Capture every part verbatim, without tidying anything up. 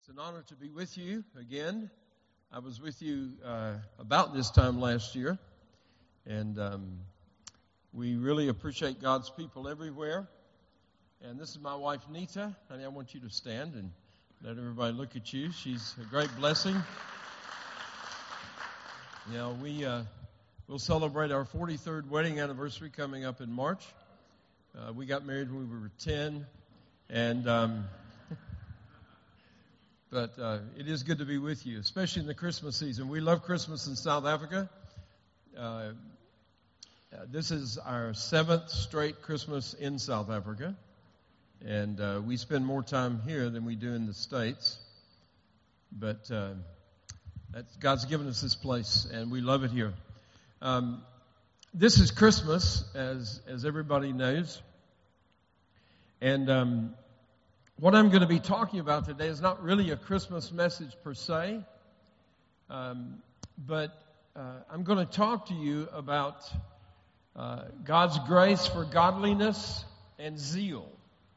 It's an honor to be with you again. I was with you uh, about this time last year, and um, we really appreciate God's people everywhere. And this is my wife, Nita. Honey, I want you to stand and let everybody look at you. She's a great blessing. You know, we, uh, we'll celebrate our forty-third wedding anniversary coming up in March. Uh, we got married when we were ten, and... Um, But uh, it is good to be with you, especially in the Christmas season. We love Christmas in South Africa. Uh, uh, this is our seventh straight Christmas in South Africa. And uh, we spend more time here than we do in the States. But uh, that's, God's given us this place, and we love it here. Um, this is Christmas, as, as everybody knows. And... Um, What I'm going to be talking about today is not really a Christmas message per se, um, but uh, I'm going to talk to you about uh, God's grace for godliness and zeal.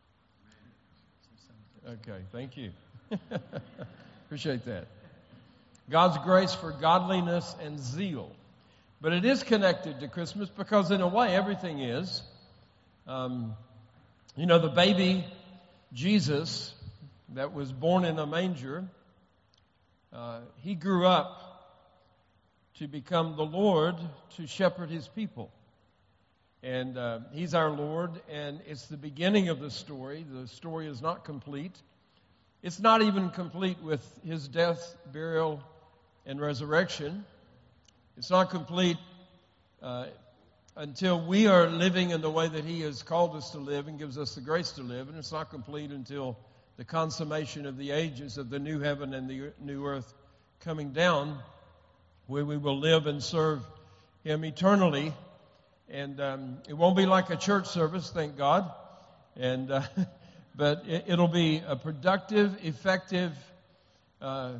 Okay, thank you. Appreciate that. God's grace for godliness and zeal. But it is connected to Christmas because in a way everything is. Um, you know, the baby... Jesus, that was born in a manger, uh, he grew up to become the Lord to shepherd his people. And uh, he's our Lord, and it's the beginning of the story. The story is not complete. It's not even complete with his death, burial, and resurrection. It's not complete uh, until we are living in the way that he has called us to live and gives us the grace to live. And it's not complete until the consummation of the ages of the new heaven and the new earth coming down, where we will live and serve him eternally. And um, it won't be like a church service, thank God. And uh, but it, it'll be a productive, effective, uh,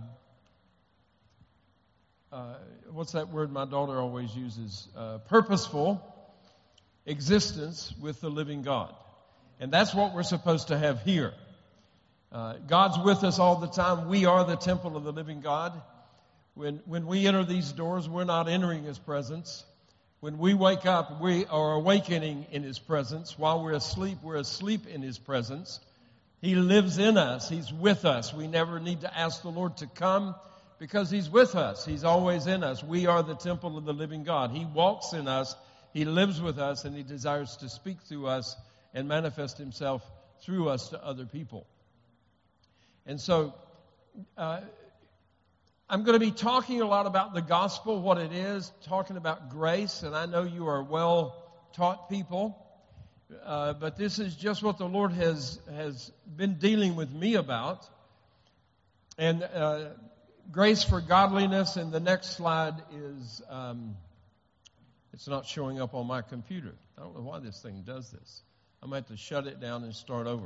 Uh, what's that word my daughter always uses? Uh, purposeful existence with the living God. And that's what we're supposed to have here. Uh, God's with us all the time. We are the temple of the living God. When, when we enter these doors, we're not entering his presence. When we wake up, we are awakening in his presence. While we're asleep, we're asleep in his presence. He lives in us. He's with us. We never need to ask the Lord to come, because he's with us. He's always in us. We are the temple of the living God. He walks in us. He lives with us, and he desires to speak through us and manifest himself through us to other people. And so uh, I'm going to be talking a lot about the gospel, what it is, talking about grace, and I know you are well-taught people, uh, but this is just what the Lord has, has been dealing with me about. And uh grace for godliness, and the next slide is, um, it's not showing up on my computer. I don't know why this thing does this. I'm going to have to shut it down and start over.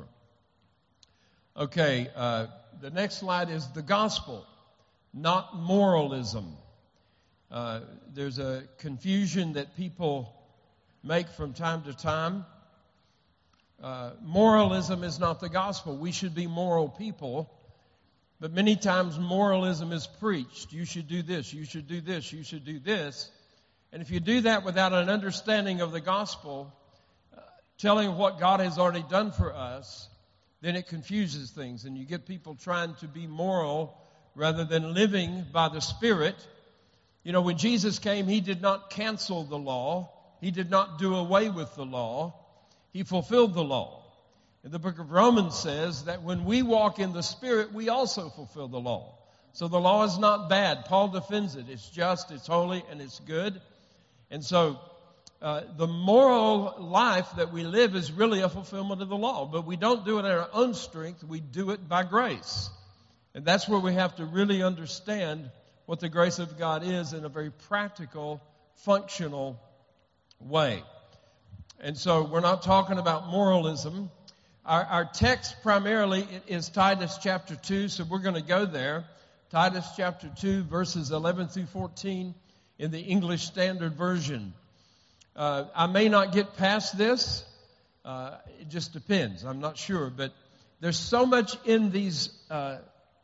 Okay, uh, the next slide is the gospel, not moralism. Uh, there's a confusion that people make from time to time. Uh, moralism is not the gospel. We should be moral people. But many times moralism is preached. You should do this, you should do this, you should do this. And if you do that without an understanding of the gospel, uh, telling what God has already done for us, then it confuses things. And you get people trying to be moral rather than living by the Spirit. You know, when Jesus came, he did not cancel the law. He did not do away with the law. He fulfilled the law. And the book of Romans says that when we walk in the Spirit, we also fulfill the law. So the law is not bad. Paul defends it. It's just, it's holy, and it's good. And so uh, the moral life that we live is really a fulfillment of the law. But we don't do it in our own strength. We do it by grace. And that's where we have to really understand what the grace of God is in a very practical, functional way. And so we're not talking about moralism. Our, our text primarily is Titus chapter two, so we're going to go there. Titus chapter two, verses eleven through fourteen in the English Standard Version. Uh, I may not get past this. Uh, it just depends. I'm not sure. But there's so much in these uh,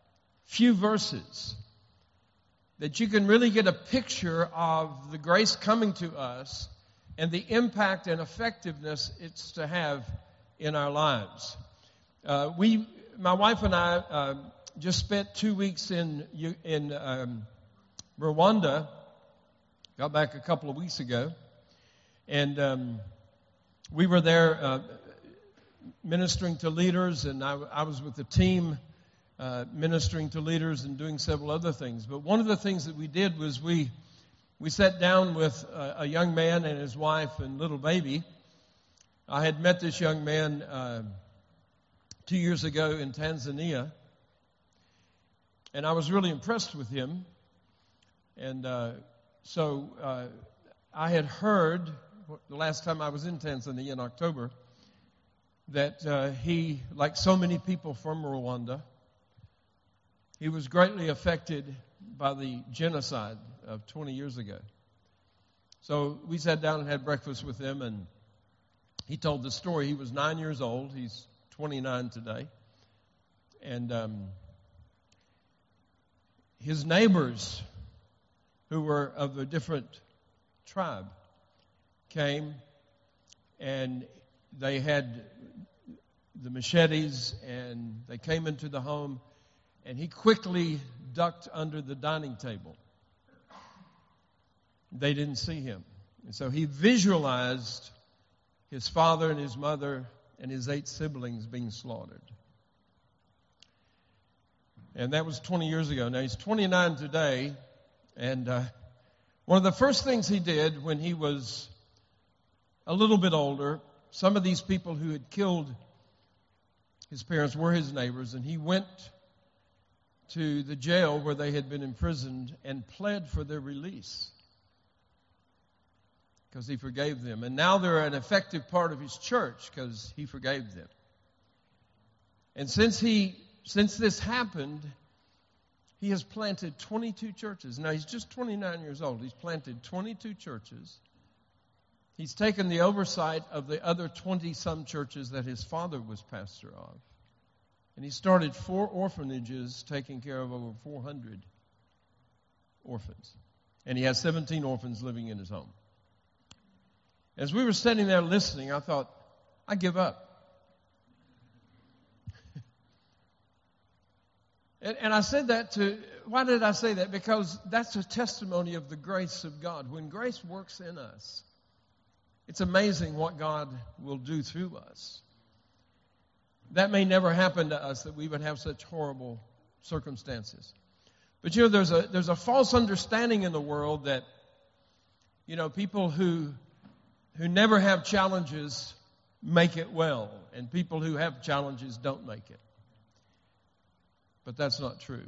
few verses that you can really get a picture of the grace coming to us and the impact and effectiveness it's to have in our lives. Uh, we, my wife and I, uh, just spent two weeks in in um, Rwanda. Got back a couple of weeks ago, and um, we were there uh, ministering to leaders, and I, I was with the team uh, ministering to leaders and doing several other things. But one of the things that we did was we we sat down with a, a young man and his wife and little baby. I had met this young man uh, two years ago in Tanzania, and I was really impressed with him. And uh, so uh, I had heard the last time I was in Tanzania in October that uh, he, like so many people from Rwanda, he was greatly affected by the genocide of twenty years ago. So we sat down and had breakfast with him, and he told the story. He was nine years old. He's twenty-nine today. And um, his neighbors, who were of a different tribe, came, and they had the machetes, and they came into the home, and he quickly ducked under the dining table. They didn't see him. And so he visualized his father and his mother and his eight siblings being slaughtered. And that was twenty years ago. Now he's twenty-nine today. And uh, one of the first things he did when he was a little bit older, some of these people who had killed his parents were his neighbors, and he went to the jail where they had been imprisoned and pled for their release because he forgave them. And now they're an effective part of his church because he forgave them. And since he, since this happened, he has planted twenty-two churches. Now, he's just twenty-nine years old. He's planted twenty-two churches. He's taken the oversight of the other twenty-some churches that his father was pastor of. And he started four orphanages, taking care of over four hundred orphans. And he has seventeen orphans living in his home. As we were sitting there listening, I thought, I give up. And, and I said that to, why did I say that? Because that's a testimony of the grace of God. When grace works in us, it's amazing what God will do through us. That may never happen to us, that we would have such horrible circumstances. But you know, there's a there's a false understanding in the world that, you know, people who who never have challenges make it well, and people who have challenges don't make it. But that's not true.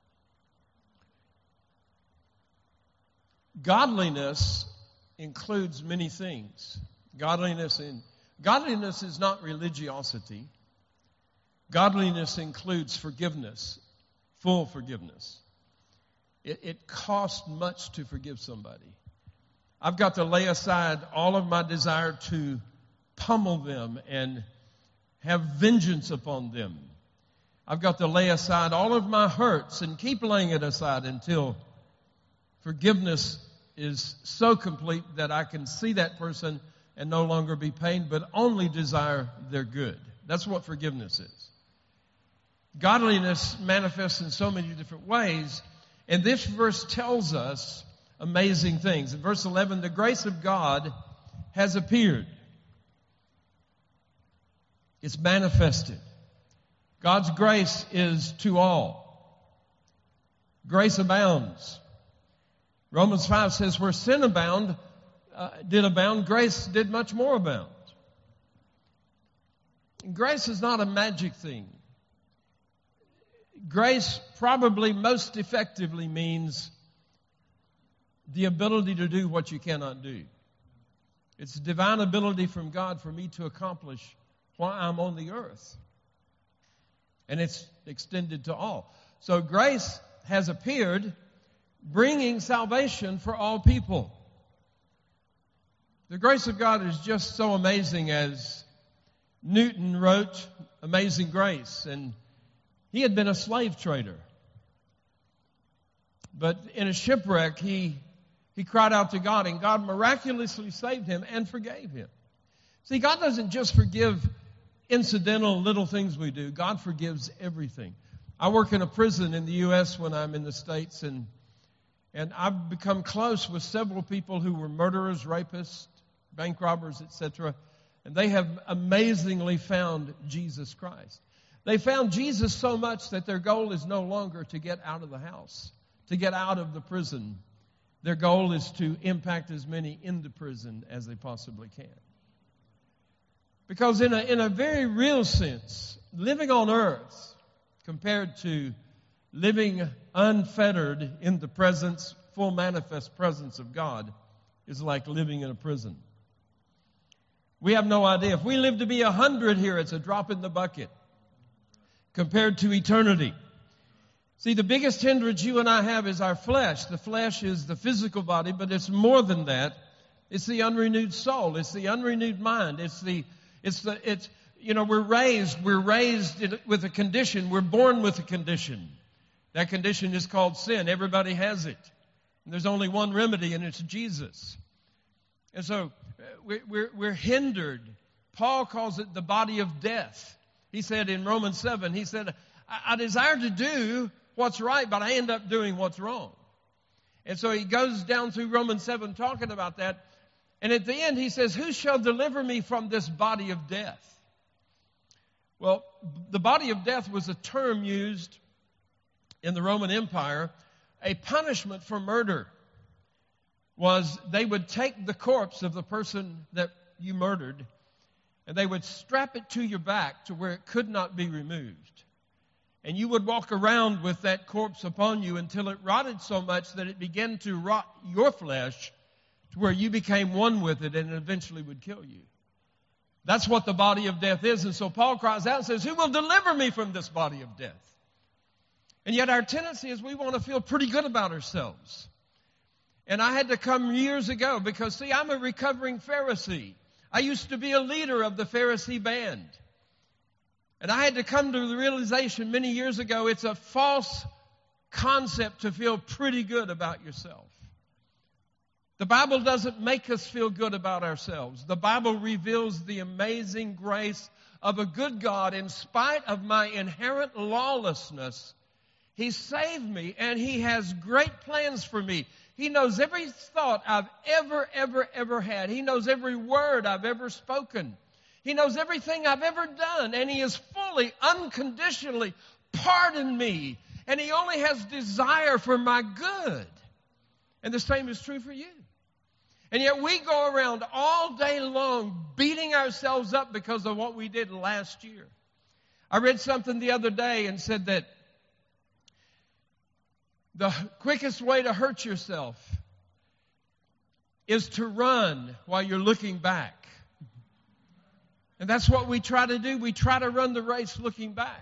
Godliness includes many things. Godliness in godliness is not religiosity. Godliness includes forgiveness, full forgiveness. It, it costs much to forgive somebody. I've got to lay aside all of my desire to pummel them and have vengeance upon them. I've got to lay aside all of my hurts and keep laying it aside until forgiveness is so complete that I can see that person and no longer be pained, but only desire their good. That's what forgiveness is. Godliness manifests in so many different ways, and this verse tells us amazing things. In verse eleven, the grace of God has appeared. It's manifested. God's grace is to all. Grace abounds. Romans five says, where sin abound, uh, did abound, grace did much more abound. Grace is not a magic thing. Grace probably most effectively means the ability to do what you cannot do. It's divine ability from God for me to accomplish while I'm on the earth. And it's extended to all. So grace has appeared, bringing salvation for all people. The grace of God is just so amazing, as Newton wrote Amazing Grace, and he had been a slave trader. But in a shipwreck, he, he cried out to God, and God miraculously saved him and forgave him. See, God doesn't just forgive incidental little things we do. God forgives everything. I work in a prison in the U S when I'm in the States, and and I've become close with several people who were murderers, rapists, bank robbers, et cetera, and they have amazingly found Jesus Christ. They found Jesus so much that their goal is no longer to get out of the house, to get out of the prison. Their goal is to impact as many into prison as they possibly can. Because in a, in a very real sense, living on earth compared to living unfettered in the presence, full manifest presence of God is like living in a prison. We have no idea. If we live to be a hundred here, it's a drop in the bucket compared to eternity. See, the biggest hindrance you and I have is our flesh. The flesh is the physical body, but it's more than that. It's the unrenewed soul. It's the unrenewed mind. It's the, it's the, it's, you know, we're raised, we're raised in, with a condition. We're born with a condition. That condition is called sin. Everybody has it. And there's only one remedy, and it's Jesus. And so we're, we're, we're hindered. Paul calls it the body of death. He said in Romans seven, he said, I, I desire to do what's right, but I end up doing what's wrong. And so he goes down through Romans seven talking about that. And at the end he says, who shall deliver me from this body of death? Well, the body of death was a term used in the Roman Empire. A punishment for murder was they would take the corpse of the person that you murdered and they would strap it to your back to where it could not be removed. And you would walk around with that corpse upon you until it rotted so much that it began to rot your flesh to where you became one with it and it eventually would kill you. That's what the body of death is. And so Paul cries out and says, who will deliver me from this body of death? And yet our tendency is we want to feel pretty good about ourselves. And I had to come years ago because, see, I'm a recovering Pharisee. I used to be a leader of the Pharisee band. And I had to come to the realization many years ago it's a false concept to feel pretty good about yourself. The Bible doesn't make us feel good about ourselves. The Bible reveals the amazing grace of a good God. In spite of my inherent lawlessness, He saved me and He has great plans for me. He knows every thought I've ever, ever, ever had. He knows every word I've ever spoken. He knows everything I've ever done, and He has fully, unconditionally pardoned me. And He only has desire for my good. And the same is true for you. And yet we go around all day long beating ourselves up because of what we did last year. I read something the other day and said that the quickest way to hurt yourself is to run while you're looking back. And that's what we try to do. We try to run the race looking back.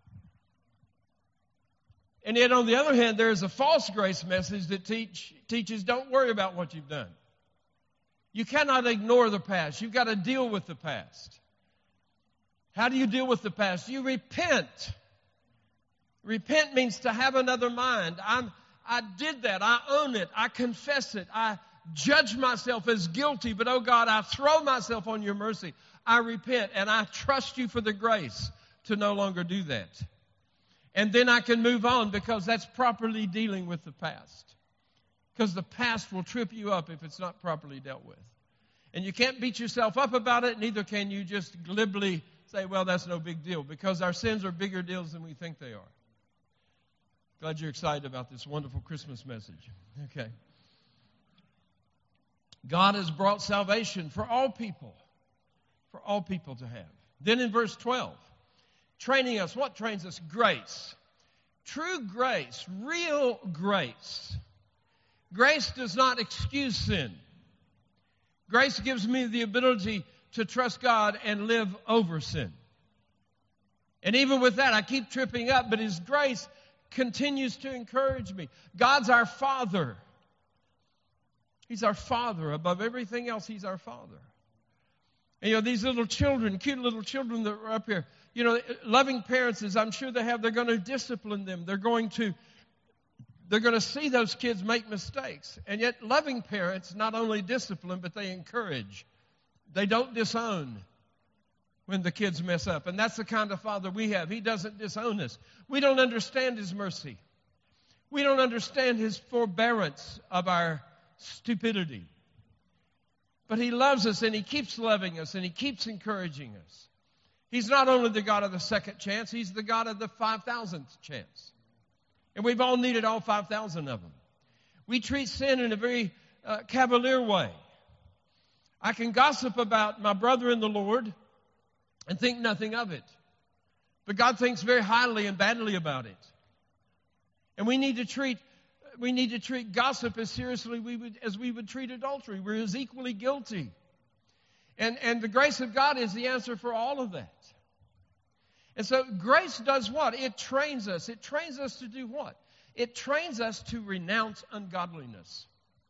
And yet, on the other hand, there is a false grace message that teach, teaches don't worry about what you've done. You cannot ignore the past. You've got to deal with the past. How do you deal with the past? You repent. Repent means to have another mind. I'm, I did that. I own it. I confess it. I judge myself as guilty. But, oh God, I throw myself on your mercy. I repent and I trust you for the grace to no longer do that. And then I can move on because that's properly dealing with the past. Because the past will trip you up if it's not properly dealt with. And you can't beat yourself up about it, neither can you just glibly say, well, that's no big deal. Because our sins are bigger deals than we think they are. Glad you're excited about this wonderful Christmas message. Okay. God has brought salvation for all people. For all people to have. Then in verse twelve, training us. What trains us? Grace. True grace. Real grace. Grace does not excuse sin. Grace gives me the ability to trust God and live over sin. And even with that, I keep tripping up, but His grace continues to encourage me. God's our Father. He's our Father. Above everything else, He's our Father. And, you know, these little children, cute little children that are up here, you know, loving parents, as I'm sure they have, they're going to discipline them. They're going to they're going to see those kids make mistakes. And yet loving parents not only discipline, but they encourage. They don't disown when the kids mess up. And that's the kind of father we have. He doesn't disown us. We don't understand his mercy. We don't understand his forbearance of our stupidity. But he loves us, and he keeps loving us, and he keeps encouraging us. He's not only the God of the second chance, he's the God of the five thousandth chance. And we've all needed all five thousand of them. We treat sin in a very uh, cavalier way. I can gossip about my brother in the Lord and think nothing of it. But God thinks very highly and badly about it. And we need to treat we need to treat gossip as seriously we would, as we would treat adultery. We're as equally guilty. And, and the grace of God is the answer for all of that. And so grace does what? It trains us. It trains us to do what? It trains us to renounce ungodliness.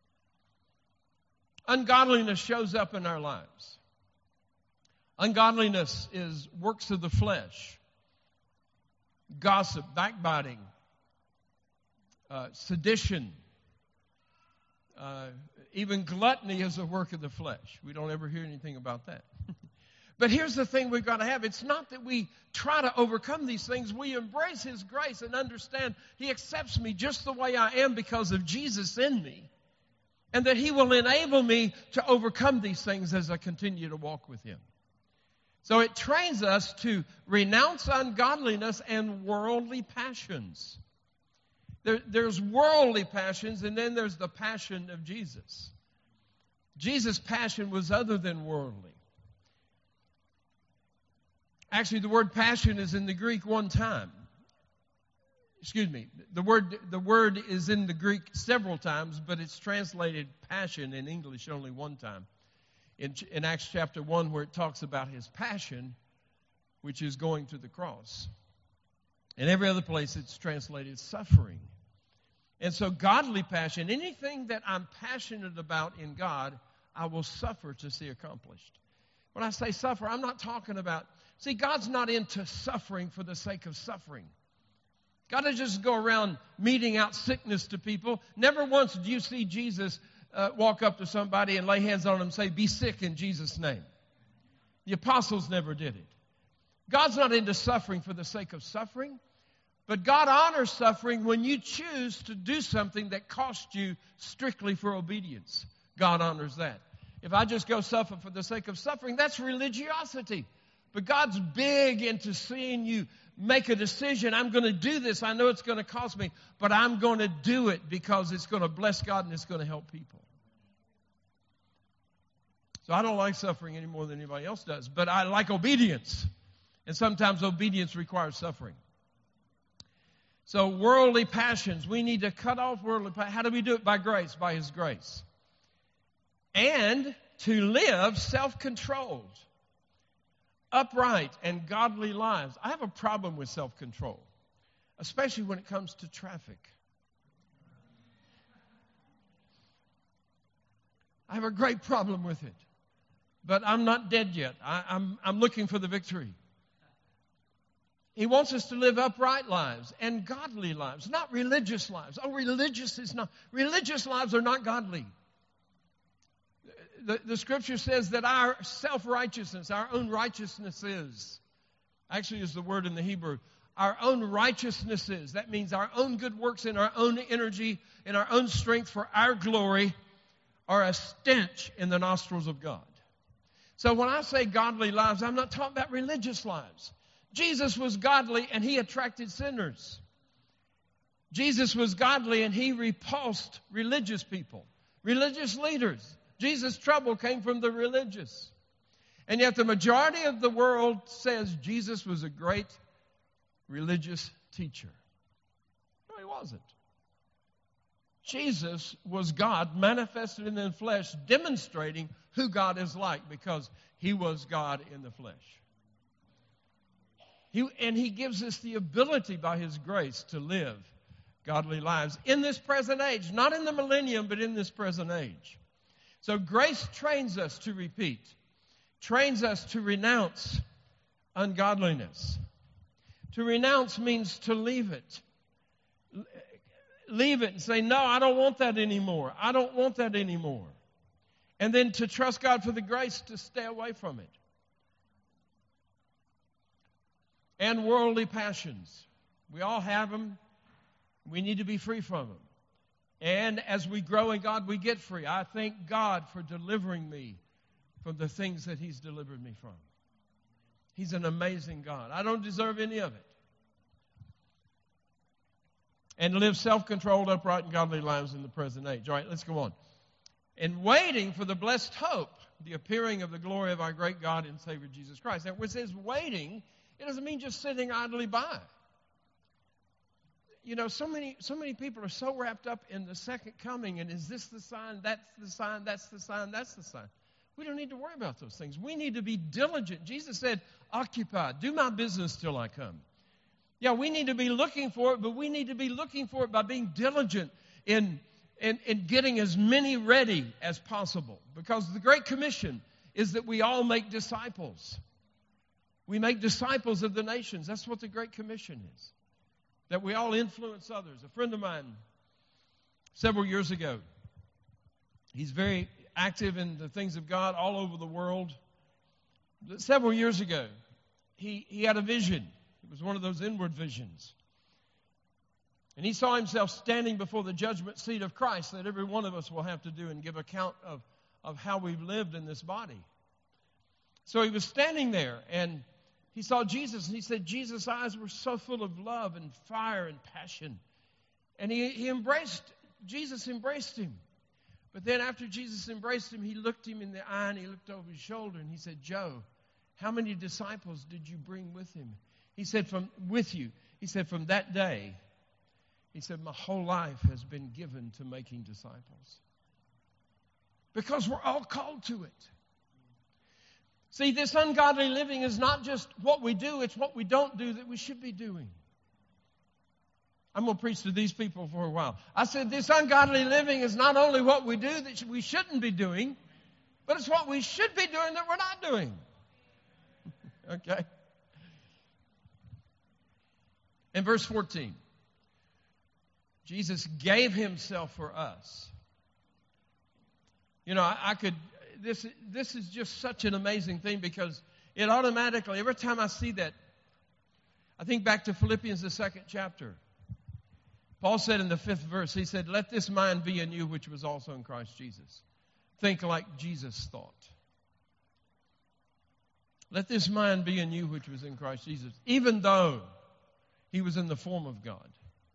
Ungodliness shows up in our lives. Ungodliness is works of the flesh. Gossip, backbiting, uh, sedition, uh, even gluttony is a work of the flesh. We don't ever hear anything about that. But here's the thing we've got to have. It's not that we try to overcome these things. We embrace his grace and understand he accepts me just the way I am because of Jesus in me. And that he will enable me to overcome these things as I continue to walk with him. So it trains us to renounce ungodliness and worldly passions. There, there's worldly passions, and then there's the passion of Jesus. Jesus' passion was other than worldly. Actually, the word passion is in the Greek one time. Excuse me. The word, the word is in the Greek several times, but it's translated passion in English only one time. In, in Acts chapter one, where it talks about his passion, which is going to the cross. In every other place, it's translated suffering. And so godly passion, anything that I'm passionate about in God, I will suffer to see accomplished. When I say suffer, I'm not talking about, see, God's not into suffering for the sake of suffering. God doesn't just go around meting out sickness to people. Never once do you see Jesus uh, walk up to somebody and lay hands on them and say, be sick in Jesus' name. The apostles never did it. God's not into suffering for the sake of suffering. But God honors suffering when you choose to do something that costs you strictly for obedience. God honors that. If I just go suffer for the sake of suffering, that's religiosity. But God's big into seeing you make a decision. I'm going to do this. I know it's going to cost me, but I'm going to do it because it's going to bless God and it's going to help people. So I don't like suffering any more than anybody else does, but I like obedience. And sometimes obedience requires suffering. So worldly passions, we need to cut off worldly passions. How do we do it? By grace, by his grace. And to live self-controlled, upright, and godly lives. I have a problem with self-control, especially when it comes to traffic. I have a great problem with it. But I'm not dead yet. I, I'm, I'm looking for the victory. He wants us to live upright lives and godly lives, not religious lives. Oh, religious is not. Religious lives are not godly. The, the scripture says that our self-righteousness, our own righteousness is, actually is the word in the Hebrew, our own righteousness is. That means our own good works in our own energy, in our own strength for our glory are a stench in the nostrils of God. So when I say godly lives, I'm not talking about religious lives. Jesus was godly and he attracted sinners. Jesus was godly and he repulsed religious people, religious leaders. Jesus' trouble came from the religious. And yet the majority of the world says Jesus was a great religious teacher. No, he wasn't. Jesus was God manifested in the flesh, demonstrating who God is like because he was God in the flesh. He, and he gives us the ability by his grace to live godly lives in this present age, not in the millennium, but in this present age. So grace trains us to repeat, trains us to renounce ungodliness. To renounce means to leave it. leave it and say, no, I don't want that anymore. I don't want that anymore. And then to trust God for the grace to stay away from it. And worldly passions. We all have them. We need to be free from them. And as we grow in God, we get free. I thank God for delivering me from the things that He's delivered me from. He's an amazing God. I don't deserve any of it. And live self-controlled, upright, and godly lives in the present age. All right, let's go on. And waiting for the blessed hope, the appearing of the glory of our great God and Savior Jesus Christ. Now, when it says waiting, it doesn't mean just sitting idly by. You know, so many, so many people are so wrapped up in the second coming, and is this the sign, that's the sign, that's the sign, that's the sign. We don't need to worry about those things. We need to be diligent. Jesus said, occupy, do my business till I come. Yeah, we need to be looking for it, but we need to be looking for it by being diligent in, in, in getting as many ready as possible. Because the Great Commission is that we all make disciples. We make disciples of the nations. That's what the Great Commission is. That we all influence others. A friend of mine, several years ago, he's very active in the things of God all over the world. Several years ago, he, he had a vision. It was one of those inward visions. And he saw himself standing before the judgment seat of Christ that every one of us will have to do and give account of, of how we've lived in this body. So he was standing there and he saw Jesus, and he said Jesus' eyes were so full of love and fire and passion. And he, he embraced, Jesus embraced him. But then after Jesus embraced him, he looked him in the eye and he looked over his shoulder and he said, Joe, how many disciples did you bring with him? He said, from with you. He said, from that day, he said, my whole life has been given to making disciples. Because we're all called to it. See, this ungodly living is not just what we do, it's what we don't do that we should be doing. I'm going to preach to these people for a while. I said this ungodly living is not only what we do that we shouldn't be doing, but it's what we should be doing that we're not doing. Okay? In verse fourteen, Jesus gave himself for us. You know, I, I could, this, this is just such an amazing thing because it automatically, every time I see that, I think back to Philippians, the second chapter. Paul said in the fifth verse, he said, let this mind be in you which was also in Christ Jesus. Think like Jesus thought. Let this mind be in you which was in Christ Jesus, even though he was in the form of God.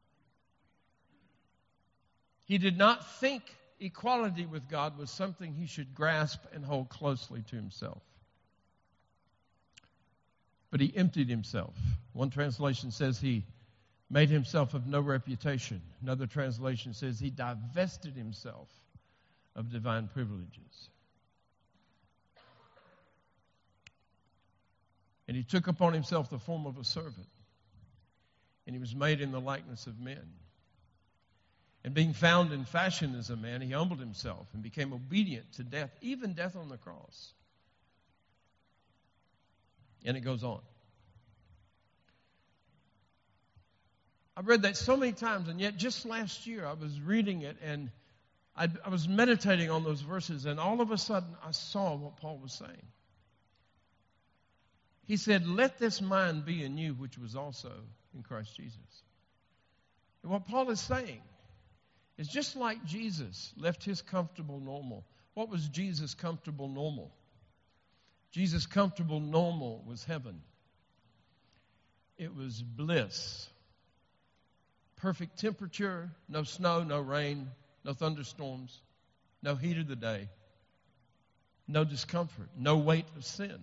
He did not think equality with God was something he should grasp and hold closely to himself. But he emptied himself. One translation says he made himself of no reputation. Another translation says he divested himself of divine privileges. And he took upon himself the form of a servant. And he was made in the likeness of men. And being found in fashion as a man, he humbled himself and became obedient to death, even death on the cross. And it goes on. I've read that so many times, and yet just last year I was reading it, and I, I was meditating on those verses, and all of a sudden I saw what Paul was saying. He said, let this mind be in you, which was also in Christ Jesus. And what Paul is saying is just like Jesus left his comfortable normal. What was Jesus' comfortable normal? Jesus' comfortable normal was heaven. It was bliss. Perfect temperature, no snow, no rain, no thunderstorms, no heat of the day, no discomfort, no weight of sin.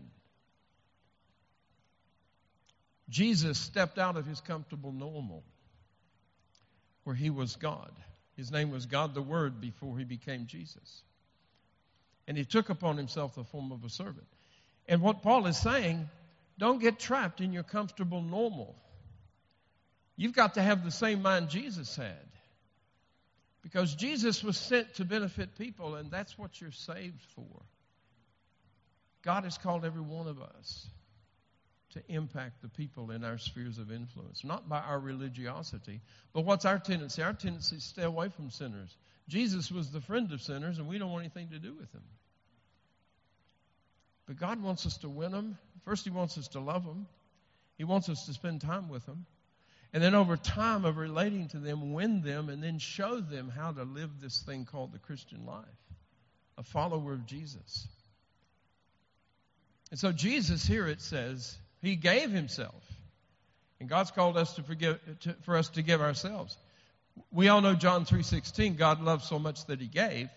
Jesus stepped out of his comfortable normal where he was God. His name was God the Word before he became Jesus. And he took upon himself the form of a servant. And what Paul is saying, don't get trapped in your comfortable normal. You've got to have the same mind Jesus had. Because Jesus was sent to benefit people, and that's what you're saved for. God has called every one of us to impact the people in our spheres of influence, not by our religiosity. But what's our tendency? Our tendency is to stay away from sinners. Jesus was the friend of sinners, and we don't want anything to do with them. But God wants us to win them. First, He wants us to love them. He wants us to spend time with them. And then over time of relating to them, win them, and then show them how to live this thing called the Christian life, a follower of Jesus. And so Jesus here, it says, He gave Himself. And God's called us to forgive, to, for us to give ourselves. We all know John three sixteen, God loved so much that He gave.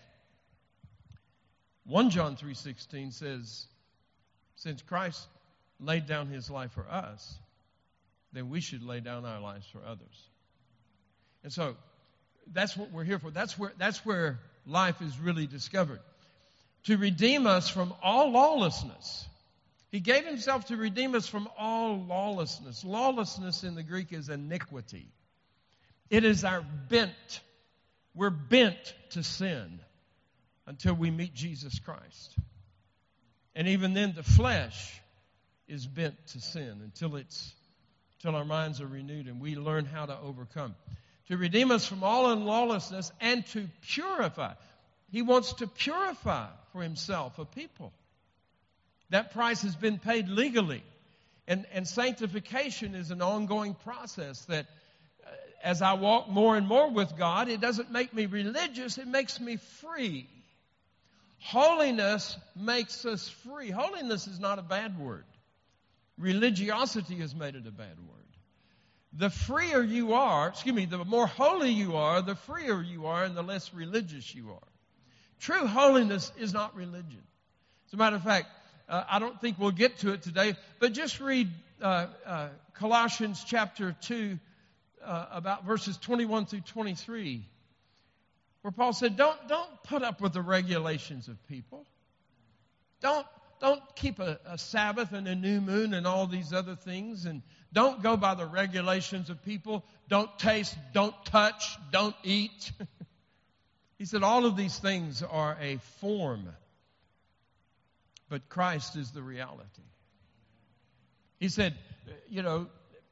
First John three sixteen says, since Christ laid down His life for us, then we should lay down our lives for others. And so that's what we're here for. That's where, that's where life is really discovered. To redeem us from all lawlessness. He gave Himself to redeem us from all lawlessness. Lawlessness in the Greek is iniquity. It is our bent. We're bent to sin until we meet Jesus Christ. And even then, the flesh is bent to sin until it's until our minds are renewed and we learn how to overcome. To redeem us from all unlawlessness and to purify. He wants to purify for Himself a people. That price has been paid legally. And, and sanctification is an ongoing process that uh, as I walk more and more with God, it doesn't make me religious, it makes me free. Holiness makes us free. Holiness is not a bad word. Religiosity has made it a bad word. The freer you are, excuse me, the more holy you are, the freer you are, and the less religious you are. True holiness is not religion. As a matter of fact, uh, I don't think we'll get to it today, but just read uh, uh, Colossians chapter two, uh, about verses twenty-one through twenty-three, where Paul said, don't, don't put up with the regulations of people. Don't Don't keep a, a Sabbath and a new moon and all these other things. And don't go by the regulations of people. Don't taste, don't touch, don't eat. He said all of these things are a form. But Christ is the reality. He said, you know,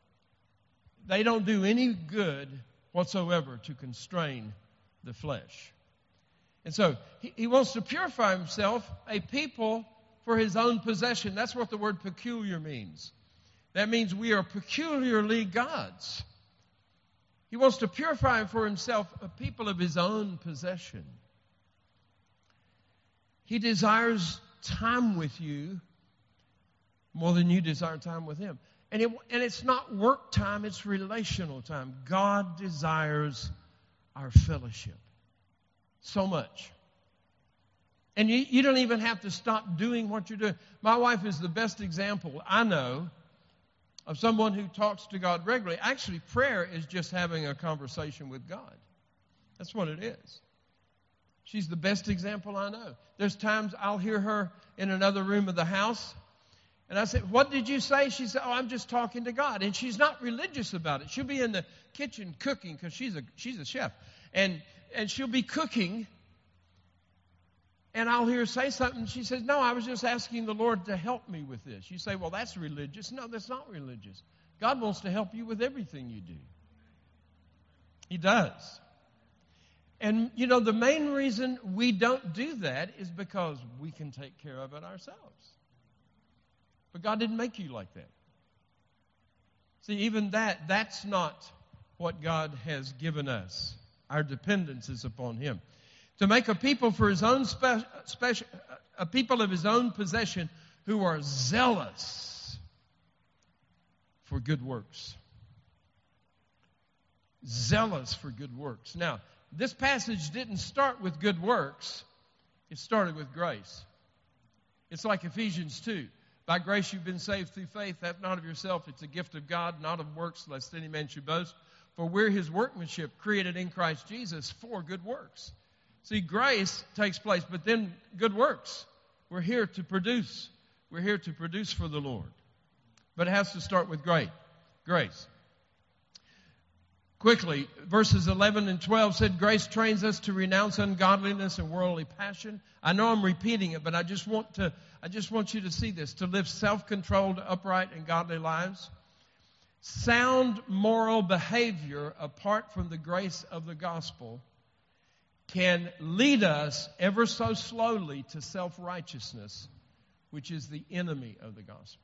they don't do any good whatsoever to constrain the flesh. And so he, he wants to purify Himself, a people for His own possession. That's what the word peculiar means. That means we are peculiarly God's. He wants to purify for Himself a people of His own possession. He desires time with you more than you desire time with Him. And, it, and it's not work time, it's relational time. God desires our fellowship so much. And you, you don't even have to stop doing what you're doing. My wife is the best example I know of someone who talks to God regularly. Actually, prayer is just having a conversation with God. That's what it is. She's the best example I know. There's times I'll hear her in another room of the house, and I say, what did you say? She said, oh, I'm just talking to God. And she's not religious about it. She'll be in the kitchen cooking because she's a, she's a chef. And, and she'll be cooking. And I'll hear her say something. She says, no, I was just asking the Lord to help me with this. You say, well, that's religious. No, that's not religious. God wants to help you with everything you do. He does. And, you know, the main reason we don't do that is because we can take care of it ourselves. But God didn't make you like that. See, even that, that's not what God has given us. Our dependence is upon Him. To make a people for His own spe- special, a people of His own possession who are zealous for good works. Zealous for good works. Now, this passage didn't start with good works. It started with grace. It's like Ephesians two. By grace you've been saved through faith, that not of yourself, it's a gift of God, not of works, lest any man should boast. For we're His workmanship, created in Christ Jesus for good works. See, grace takes place, but then good works. We're here to produce. We're here to produce for the Lord. But it has to start with great grace. Quickly, verses eleven and twelve said, grace trains us to renounce ungodliness and worldly passion. I know I'm repeating it, but I just want to, I just want you to see this, to live self-controlled, upright, and godly lives. Sound moral behavior apart from the grace of the gospel can lead us ever so slowly to self-righteousness, which is the enemy of the gospel.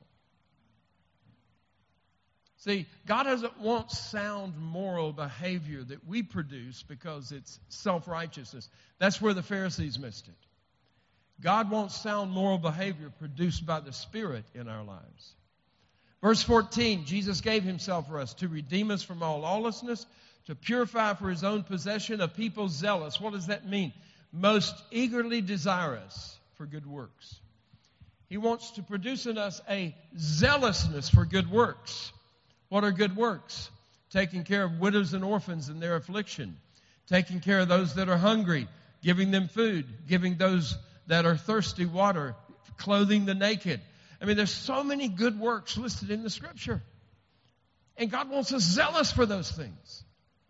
See, God doesn't want sound moral behavior that we produce because it's self-righteousness. That's where the Pharisees missed it. God wants sound moral behavior produced by the Spirit in our lives. Verse fourteen, Jesus gave himself for us to redeem us from all lawlessness, to purify for his own possession a people zealous. What does that mean? Most eagerly desirous for good works. He wants to produce in us a zealousness for good works. What are good works? Taking care of widows and orphans in their affliction. Taking care of those that are hungry. Giving them food. Giving those that are thirsty water. Clothing the naked. I mean, there's so many good works listed in the Scripture. And God wants us zealous for those things.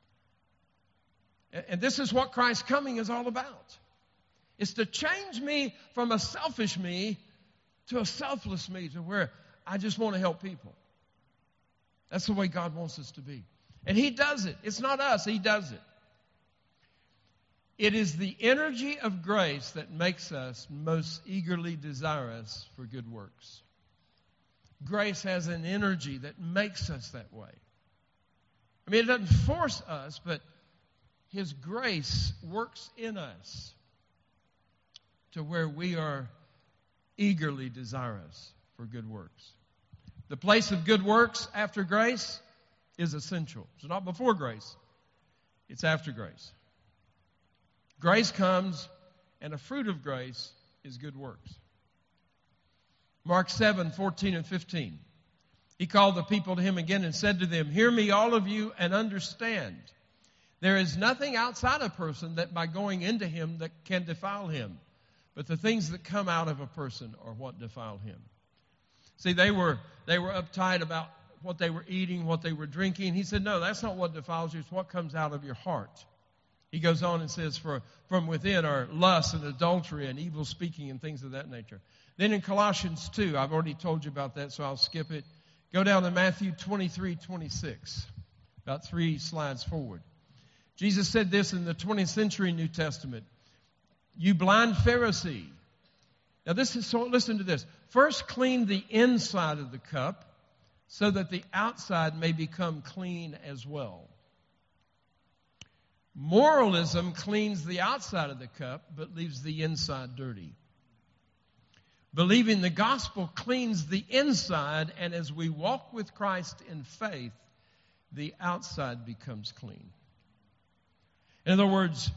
And this is what Christ's coming is all about. It's to change me from a selfish me to a selfless me, to where I just want to help people. That's the way God wants us to be. And He does it. It's not us. He does it. It is the energy of grace that makes us most eagerly desirous for good works. Grace has an energy that makes us that way. I mean, it doesn't force us, but His grace works in us to where we are eagerly desirous for good works. The place of good works after grace is essential. It's not before grace. It's after grace. Grace comes, and a fruit of grace is good works. Mark seven, fourteen and fifteen. He called the people to Him again and said to them, hear me, all of you, and understand. There is nothing outside a person that by going into him that can defile him. But the things that come out of a person are what defile him. See, they were they were uptight about what they were eating, what they were drinking. He said, no, that's not what defiles you. It's what comes out of your heart. He goes on and says, For from within are lust and adultery and evil speaking and things of that nature. Then in Colossians two, I've already told you about that, so I'll skip it. Go down to Matthew twenty-three, twenty-six, about three slides forward. Jesus said this in the twentieth century New Testament. You blind Pharisee. Now this is so, listen to this. First clean the inside of the cup so that the outside may become clean as well. Moralism cleans the outside of the cup but leaves the inside dirty. Believing the gospel cleans the inside, and as we walk with Christ in faith, the outside becomes clean. In other words,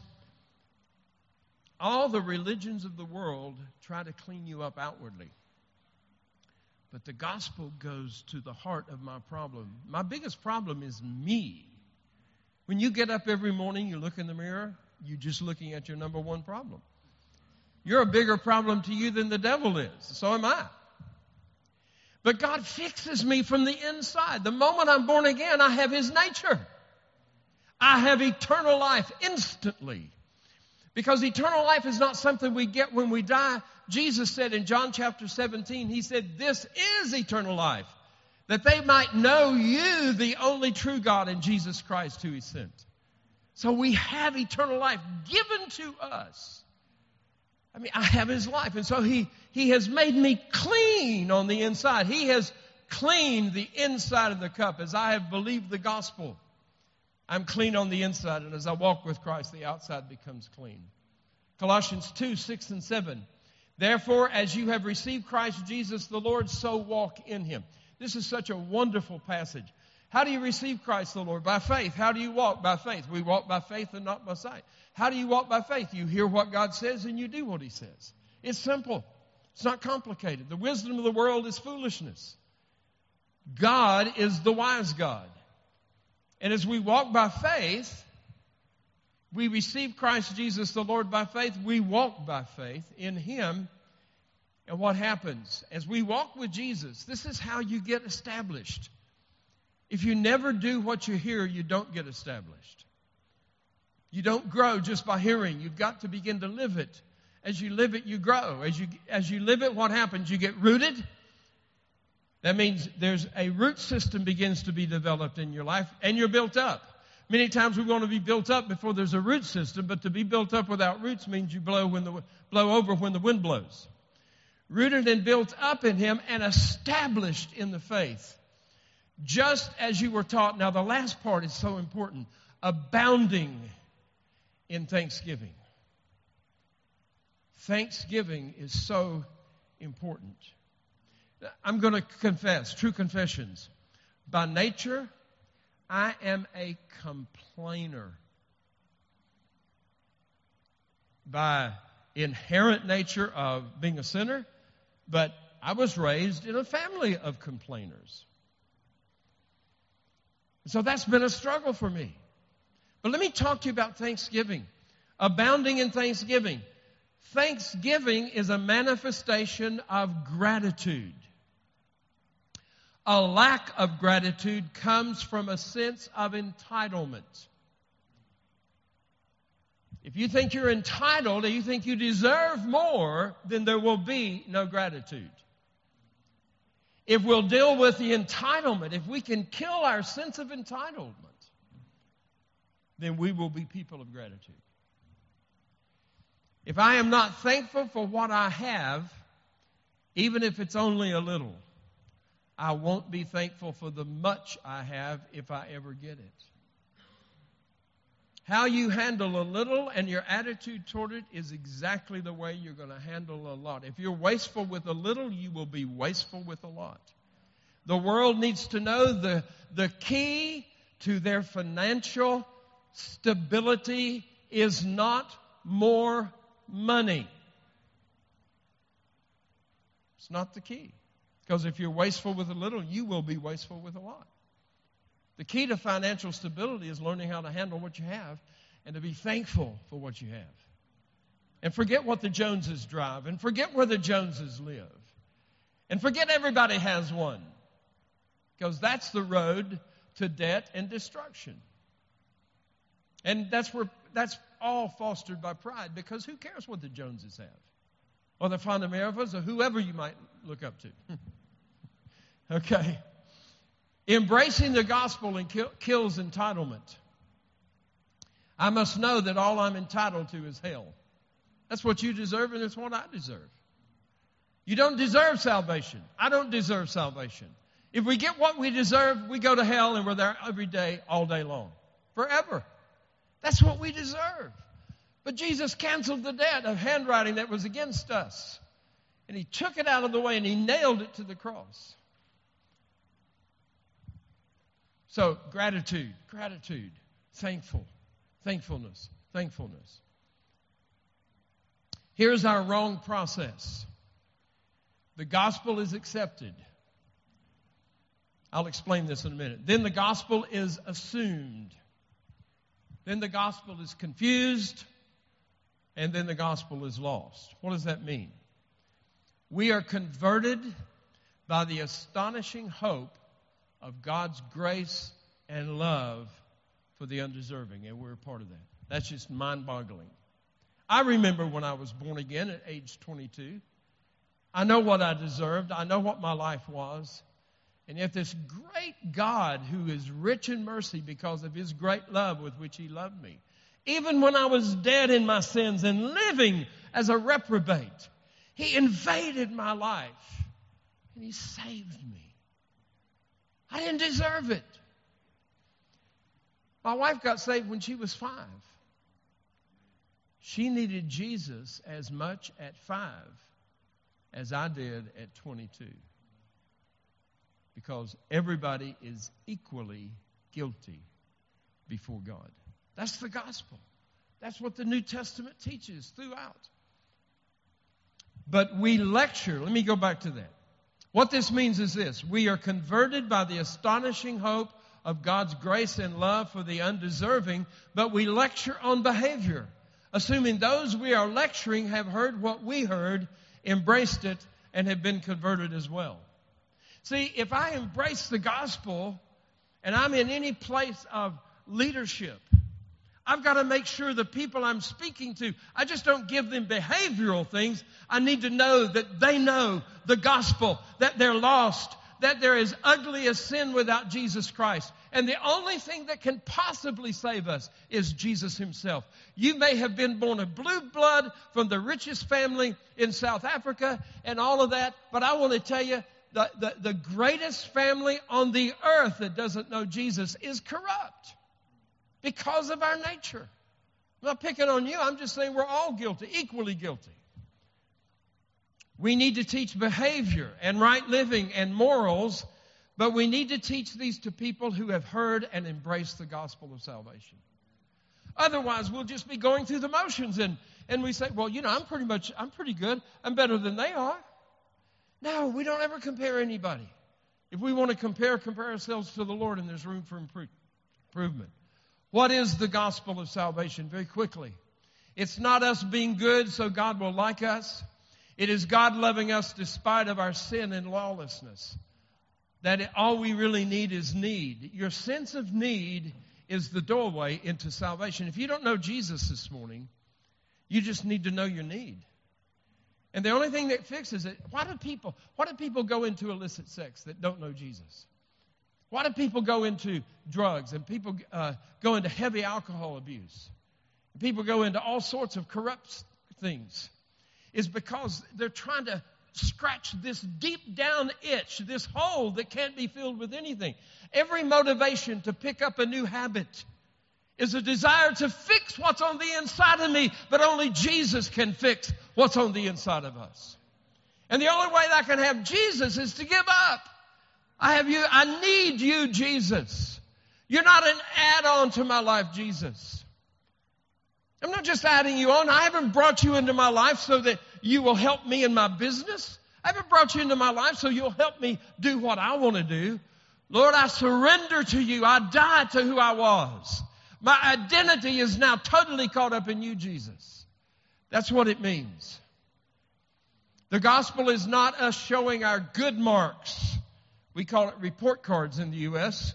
all the religions of the world try to clean you up outwardly. But the gospel goes to the heart of my problem. My biggest problem is me. When you get up every morning, you look in the mirror, you're just looking at your number one problem. You're a bigger problem to you than the devil is. So am I. But God fixes me from the inside. The moment I'm born again, I have His nature. I have eternal life instantly. Because eternal life is not something we get when we die. Jesus said in John chapter seventeen, He said, this is eternal life, that they might know you, the only true God, and Jesus Christ who He sent. So we have eternal life given to us. I mean, I have His life. And so He, he has made me clean on the inside. He has cleaned the inside of the cup. As I have believed the gospel, I'm clean on the inside. And as I walk with Christ, the outside becomes clean. Colossians two, six and seven. Therefore, as you have received Christ Jesus the Lord, so walk in Him. This is such a wonderful passage. How do you receive Christ the Lord? By faith. How do you walk? By faith. We walk by faith and not by sight. How do you walk by faith? You hear what God says and you do what He says. It's simple. It's not complicated. The wisdom of the world is foolishness. God is the wise God. And as we walk by faith, we receive Christ Jesus the Lord by faith. We walk by faith in Him. And what happens? As we walk with Jesus, this is how you get established. If you never do what you hear, you don't get established. You don't grow just by hearing. You've got to begin to live it. As you live it, you grow. As you, as you live it, what happens? You get rooted. That means there's a root system begins to be developed in your life, and you're built up. Many times we want to be built up before there's a root system, but to be built up without roots means you blow when the blow over when the wind blows. Rooted and built up in Him and established in the faith. Just as you were taught. Now the last part is so important. Abounding in thanksgiving. Thanksgiving is so important. I'm going to confess, true confessions. By nature, I am a complainer. By inherent nature of being a sinner, but I was raised in a family of complainers. So that's been a struggle for me. But let me talk to you about thanksgiving. Abounding in thanksgiving. Thanksgiving is a manifestation of gratitude. A lack of gratitude comes from a sense of entitlement. If you think you're entitled and you think you deserve more, then there will be no gratitude. If we'll deal with the entitlement, if we can kill our sense of entitlement, then we will be people of gratitude. If I am not thankful for what I have, even if it's only a little, I won't be thankful for the much I have if I ever get it. How you handle a little and your attitude toward it is exactly the way you're going to handle a lot. If you're wasteful with a little, you will be wasteful with a lot. The world needs to know the, the key to their financial stability is not more money. It's not the key. Because if you're wasteful with a little, you will be wasteful with a lot. The key to financial stability is learning how to handle what you have and to be thankful for what you have. And forget what the Joneses drive and forget where the Joneses live. And forget everybody has one. Because that's the road to debt and destruction. And that's where that's all fostered by pride, because who cares what the Joneses have? Or the Fondamerovas, or whoever you might look up to. Okay. Embracing the gospel and kill, kills entitlement. I must know that all I'm entitled to is hell. That's what you deserve, and it's what I deserve. You don't deserve salvation. I don't deserve salvation. If we get what we deserve, we go to hell, and we're there every day, all day long. Forever. That's what we deserve. But Jesus canceled the debt of handwriting that was against us. And He took it out of the way, and He nailed it to the cross. So, gratitude, gratitude, thankful, thankfulness, thankfulness. Here's our wrong process. The gospel is accepted. I'll explain this in a minute. Then the gospel is assumed. Then the gospel is confused. And then the gospel is lost. What does that mean? We are converted by the astonishing hope of God's grace and love for the undeserving, and we're a part of that. That's just mind-boggling. I remember when I was born again at age twenty-two. I know what I deserved. I know what my life was. And yet this great God who is rich in mercy because of His great love with which He loved me, even when I was dead in my sins and living as a reprobate, He invaded my life and He saved me. I didn't deserve it. My wife got saved when she was five. She needed Jesus as much at five as I did at twenty-two. Because everybody is equally guilty before God. That's the gospel. That's what the New Testament teaches throughout. But we lecture. Let me go back to that. What this means is this. We are converted by the astonishing hope of God's grace and love for the undeserving, but we lecture on behavior, assuming those we are lecturing have heard what we heard, embraced it, and have been converted as well. See, if I embrace the gospel and I'm in any place of leadership, I've got to make sure the people I'm speaking to, I just don't give them behavioral things. I need to know that they know the gospel, that they're lost, that they're as ugly as sin without Jesus Christ. And the only thing that can possibly save us is Jesus himself. You may have been born of blue blood from the richest family in South Africa and all of that, but I want to tell you, the, the, the greatest family on the earth that doesn't know Jesus is corrupt. Because of our nature. I'm not picking on you. I'm just saying we're all guilty, equally guilty. We need to teach behavior and right living and morals, but we need to teach these to people who have heard and embraced the gospel of salvation. Otherwise, we'll just be going through the motions and, and we say, well, you know, I'm pretty much, I'm pretty good. I'm better than they are. No, we don't ever compare anybody. If we want to compare, compare ourselves to the Lord, and there's room for improvement. What is the gospel of salvation? Very quickly. It's not us being good so God will like us. It is God loving us despite of our sin and lawlessness. That it, all we really need is need. Your sense of need is the doorway into salvation. If you don't know Jesus this morning, you just need to know your need. And the only thing that fixes it, why do people, why do people go into illicit sex that don't know Jesus? Why do people go into drugs and people uh, go into heavy alcohol abuse? People go into all sorts of corrupt things. It's because they're trying to scratch this deep down itch, this hole that can't be filled with anything. Every motivation to pick up a new habit is a desire to fix what's on the inside of me, but only Jesus can fix what's on the inside of us. And the only way that I can have Jesus is to give up. I have you, I need you, Jesus. You're not an add-on to my life, Jesus. I'm not just adding you on. I haven't brought you into my life so that you will help me in my business. I haven't brought you into my life so you'll help me do what I want to do. Lord, I surrender to you. I died to who I was. My identity is now totally caught up in you, Jesus. That's what it means. The gospel is not us showing our good marks. We call it report cards in the U S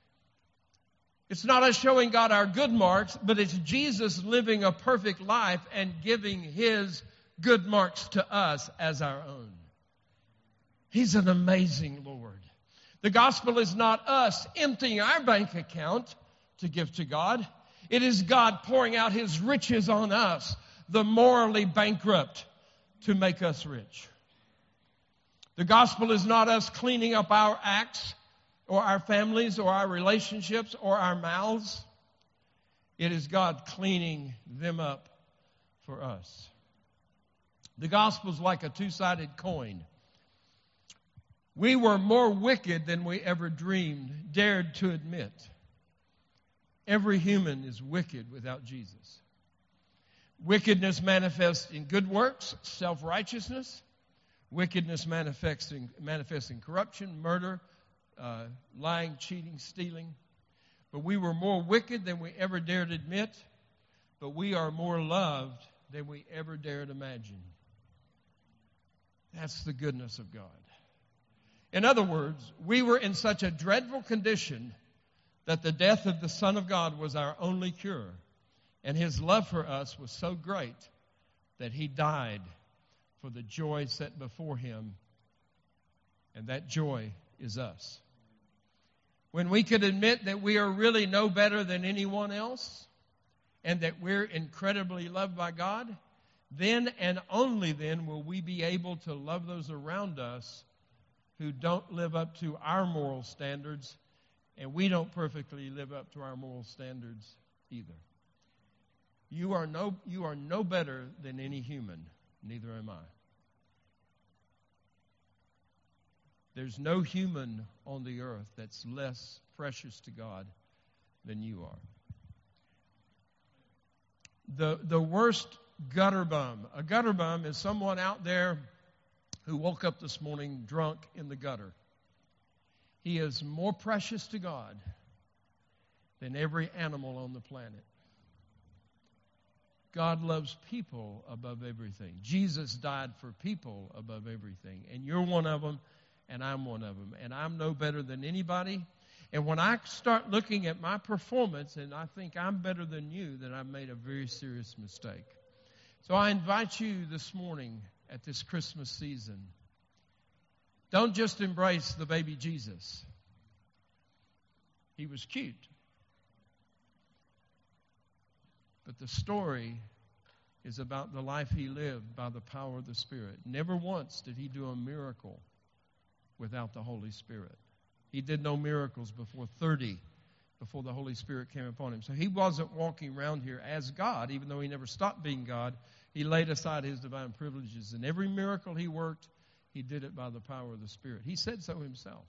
It's not us showing God our good marks, but it's Jesus living a perfect life and giving his good marks to us as our own. He's an amazing Lord. The gospel is not us emptying our bank account to give to God. It is God pouring out his riches on us, the morally bankrupt, to make us rich. The gospel is not us cleaning up our acts or our families or our relationships or our mouths. It is God cleaning them up for us. The gospel is like a two-sided coin. We were more wicked than we ever dreamed, dared to admit. Every human is wicked without Jesus. Wickedness manifests in good works, self-righteousness. Wickedness manifests in, manifests in corruption, murder, uh, lying, cheating, stealing. But we were more wicked than we ever dared admit, but we are more loved than we ever dared imagine. That's the goodness of God. In other words, we were in such a dreadful condition that the death of the Son of God was our only cure. And his love for us was so great that he died for the joy set before him. And that joy is us. When we could admit that we are really no better than anyone else and that we're incredibly loved by God, then and only then will we be able to love those around us who don't live up to our moral standards, and we don't perfectly live up to our moral standards either. You are no, you are no better than any human. Neither am I. There's no human on the earth that's less precious to God than you are. The, the worst gutter bum. A gutter bum is someone out there who woke up this morning drunk in the gutter. He is more precious to God than every animal on the planet. God loves people above everything. Jesus died for people above everything. And you're one of them, and I'm one of them. And I'm no better than anybody. And when I start looking at my performance and I think I'm better than you, then I've made a very serious mistake. So I invite you this morning at this Christmas season, don't just embrace the baby Jesus. He was cute. But the story is about the life he lived by the power of the Spirit. Never once did he do a miracle without the Holy Spirit. He did no miracles before thirty, before the Holy Spirit came upon him. So he wasn't walking around here as God, even though he never stopped being God. He laid aside his divine privileges. And every miracle he worked, he did it by the power of the Spirit. He said so himself.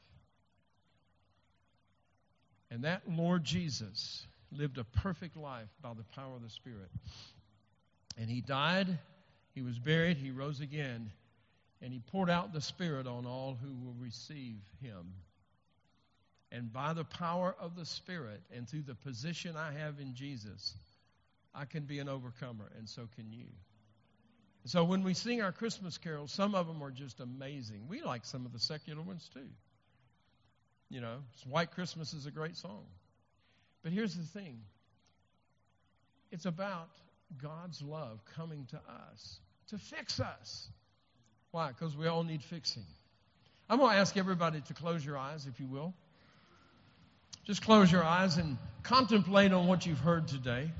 And that Lord Jesus lived a perfect life by the power of the Spirit. And he died, he was buried, he rose again, and he poured out the Spirit on all who will receive him. And by the power of the Spirit and through the position I have in Jesus, I can be an overcomer, and so can you. So when we sing our Christmas carols, some of them are just amazing. We like some of the secular ones too. You know, White Christmas is a great song. But here's the thing. It's about God's love coming to us to fix us. Why? Because we all need fixing. I'm going to ask everybody to close your eyes, if you will. Just close your eyes and contemplate on what you've heard today.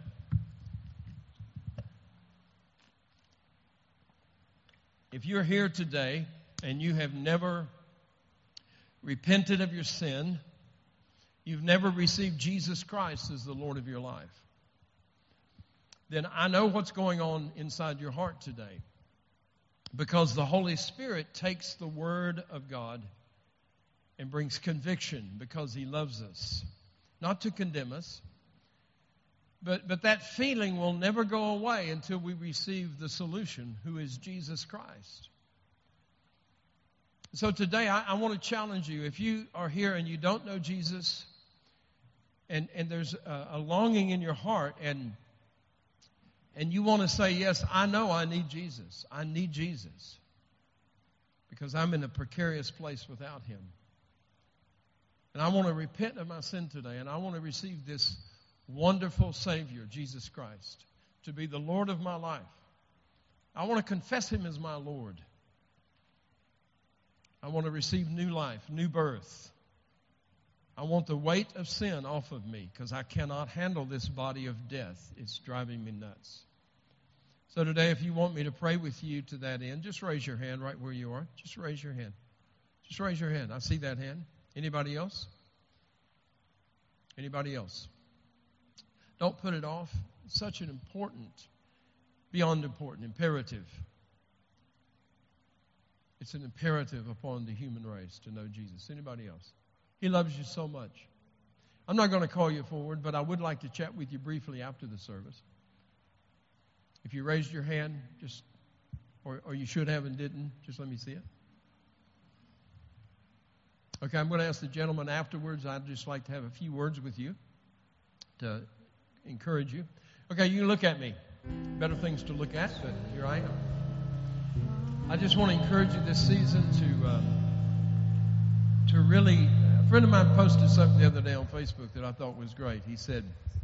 If you're here today and you have never repented of your sin, you've never received Jesus Christ as the Lord of your life, then I know what's going on inside your heart today. Because the Holy Spirit takes the Word of God and brings conviction because He loves us. Not to condemn us, but, but that feeling will never go away until we receive the solution, who is Jesus Christ. So today I, I want to challenge you. If you are here and you don't know Jesus, and, and there's a, a longing in your heart, and And you want to say, yes, I know I need Jesus. I need Jesus. Because I'm in a precarious place without Him. And I want to repent of my sin today. And I want to receive this wonderful Savior, Jesus Christ, to be the Lord of my life. I want to confess Him as my Lord. I want to receive new life, new birth. I want the weight of sin off of me because I cannot handle this body of death. It's driving me nuts. So today, if you want me to pray with you to that end, just raise your hand right where you are. Just raise your hand. Just raise your hand. I see that hand. Anybody else? Anybody else? Don't put it off. It's such an important, beyond important, imperative. It's an imperative upon the human race to know Jesus. Anybody else? He loves you so much. I'm not going to call you forward, but I would like to chat with you briefly after the service. If you raised your hand, just, or, or you should have and didn't, just let me see it. Okay, I'm going to ask the gentleman afterwards. I'd just like to have a few words with you to encourage you. Okay, you look at me. Better things to look at, but here I am. I just want to encourage you this season to um, to really. A friend of mine posted something the other day on Facebook that I thought was great. He said,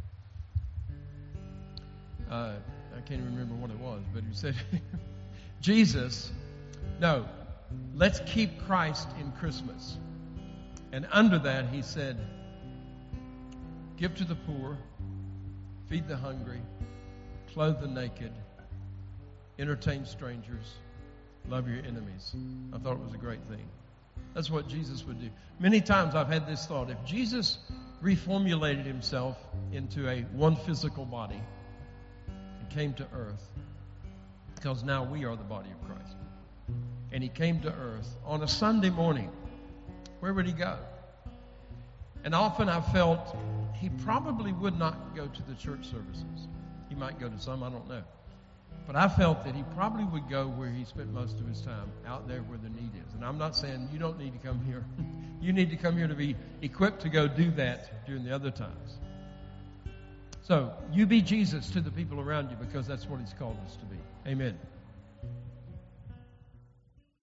uh, I can't even remember what it was, but he said, Jesus, no, let's keep Christ in Christmas. And under that, he said, give to the poor, feed the hungry, clothe the naked, entertain strangers, love your enemies. I thought it was a great thing. That's what Jesus would do. Many times I've had this thought. If Jesus reformulated himself into a one physical body and came to earth, because now we are the body of Christ, and he came to earth on a Sunday morning, where would he go? And often I've felt he probably would not go to the church services. He might go to some, I don't know. But I felt that he probably would go where he spent most of his time, out there where the need is. And I'm not saying you don't need to come here. You need to come here to be equipped to go do that during the other times. So, you be Jesus to the people around you because that's what he's called us to be. Amen.